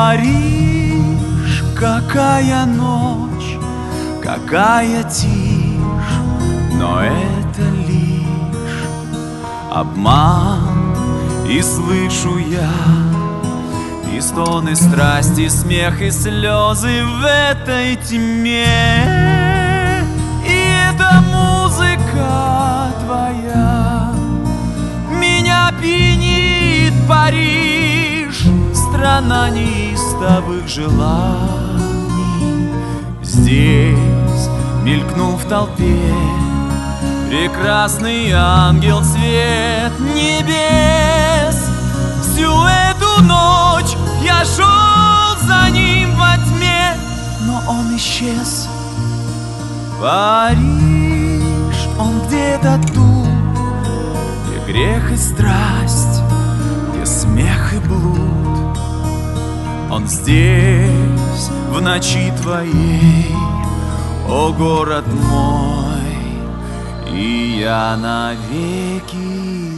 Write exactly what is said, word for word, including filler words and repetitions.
Париж, какая ночь, какая тишь, но это лишь обман. И слышу я и стоны страсти, смех и слезы в этой тьме. И эта музыка твоя меня пьянит. Париж, страна неистовых желаний. Здесь мелькнул в толпе прекрасный ангел, цвет небес. Всю эту ночь я шел за ним во тьме, но он исчез. Париж, он где-то тут, где грех и страсть, где смех и блуд. Он здесь, в ночи твоей, о город мой, и я навеки